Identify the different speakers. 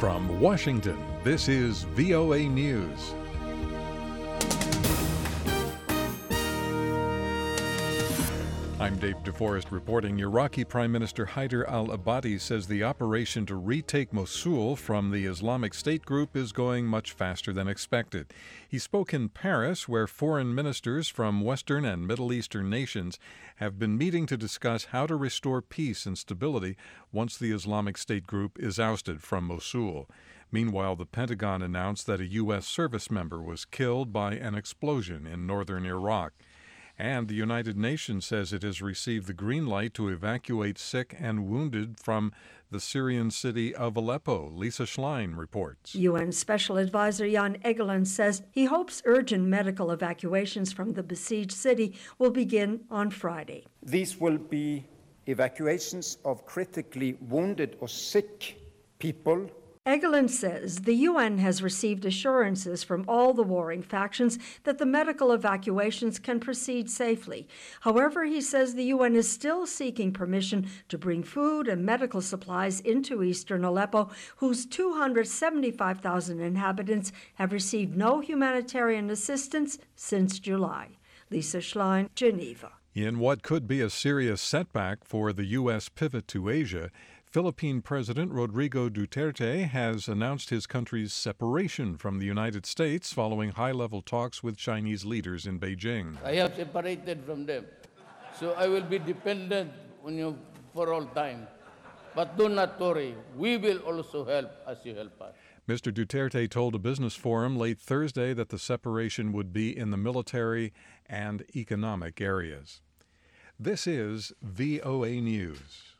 Speaker 1: From Washington, this is VOA News. I'm Dave DeForest reporting. Iraqi Prime Minister Haider al-Abadi says the operation to retake Mosul from the Islamic State group is going much faster than expected. He spoke in Paris, where foreign ministers from Western and Middle Eastern nations have been meeting to discuss how to restore peace and stability once the Islamic State group is ousted from Mosul. Meanwhile, the Pentagon announced that a U.S. service member was killed by an explosion in northern Iraq. And the United Nations says it has received the green light to evacuate sick and wounded from the Syrian city of Aleppo. Lisa Schlein reports.
Speaker 2: UN Special Advisor Jan Egeland says he hopes urgent medical evacuations from the besieged city will begin on Friday.
Speaker 3: These will be evacuations of critically wounded or sick people.
Speaker 2: Egeland says the UN has received assurances from all the warring factions that the medical evacuations can proceed safely. However, he says the UN is still seeking permission to bring food and medical supplies into eastern Aleppo, whose 275,000 inhabitants have received no humanitarian assistance since July. Lisa Schlein, Geneva.
Speaker 1: In what could be a serious setback for the U.S. pivot to Asia, Philippine President Rodrigo Duterte has announced his country's separation from the United States following high-level talks with Chinese leaders in Beijing.
Speaker 4: I have separated from them, so I will be dependent on you for all time. But do not worry, we will also help as you help us.
Speaker 1: Mr. Duterte told a business forum late Thursday that the separation would be in the military and economic areas. This is VOA News.